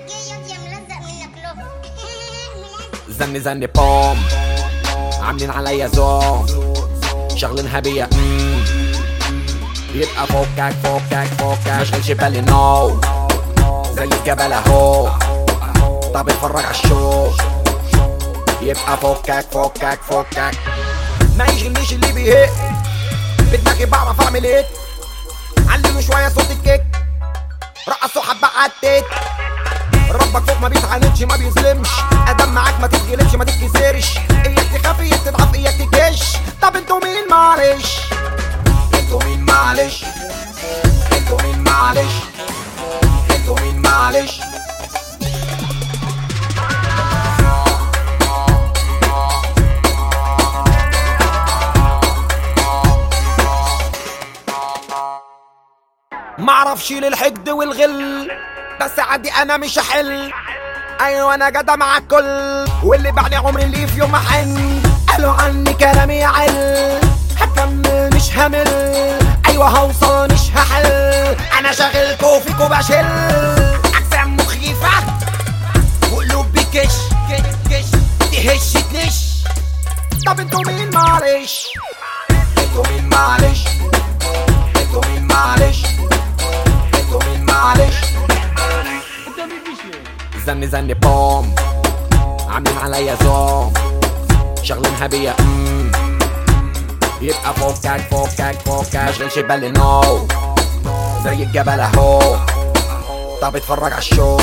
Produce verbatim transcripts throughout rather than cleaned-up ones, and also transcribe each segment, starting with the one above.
زني زني بوم عاملين عليا زوم شغلينها بيا مم. يبقى فوكك فوكك فوكك مشغلش بالي نو زي الجبل اهو. طب اتفرج عالشو يبقى فوكك فوكك فوكك ما يشغلنيش اللي بيهق بدماغي بعرف اعمل ايه. علموا شويه صوت الكيك رقصوا حبه عالتيت. ربك فوق ما بيتعاندش ما بيظلمش. ادم معاك ما تتجلبش ما تتكسرش. اياك تخاف اياك تضعف اياك تكش. طب انتوا مين معلش انتوا مين معلش انتوا مين معلش انتوا مين معلش. معرفش للحقد والغل بس عادي انا مش هحل. ايوه انا جدع مع الكل واللي بعد عمري اللي في يوم احن. قالوا عني كلامي يعل هكمل مش همل. ايوه هوصل مش هحل. انا شاغلكوا فيكوا بشل. اجسام مخيفة وقلوب بكش كش تهش تنش. طب انتوا مين معلش انتوا مين معلش انتوا مين معلش انتوا مين معلش. زني زني بوم عاملين عليا زوم شغلينها بيا مم. يبقى فوكك فوكك فوكك مشغلش بالي نو زي الجبل اهو. طب اتفرج عالشو.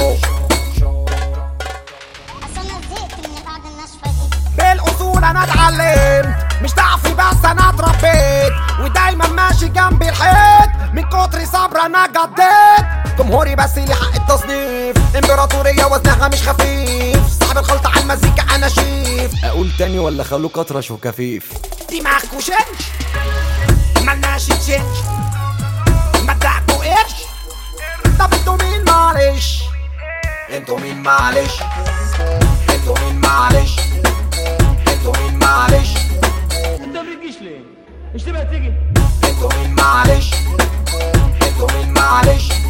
بالاصول انا اتعلمت مش ضعفي بس انا اتربيت. ودايما ماشي جنبي الحيط من كتر صبر انا جديت. جمهوري بس لي حق التصنيف. امبراطورية وزنها مش خفيف. صاحب الخلطة على المزيكا انا شيف. اقول تاني ولا خلوك اطرش وكفيف. دماغكوا شنش ملناش تشنش مدعكوا قرش. طب انتوا مين معلش انتوا مين معلش انتوا مين معلش انتوا مين معلش. انت ما بتجيش ليه؟ مش تبقى تيجي؟ انتوا مين معلش انتوا مين معلش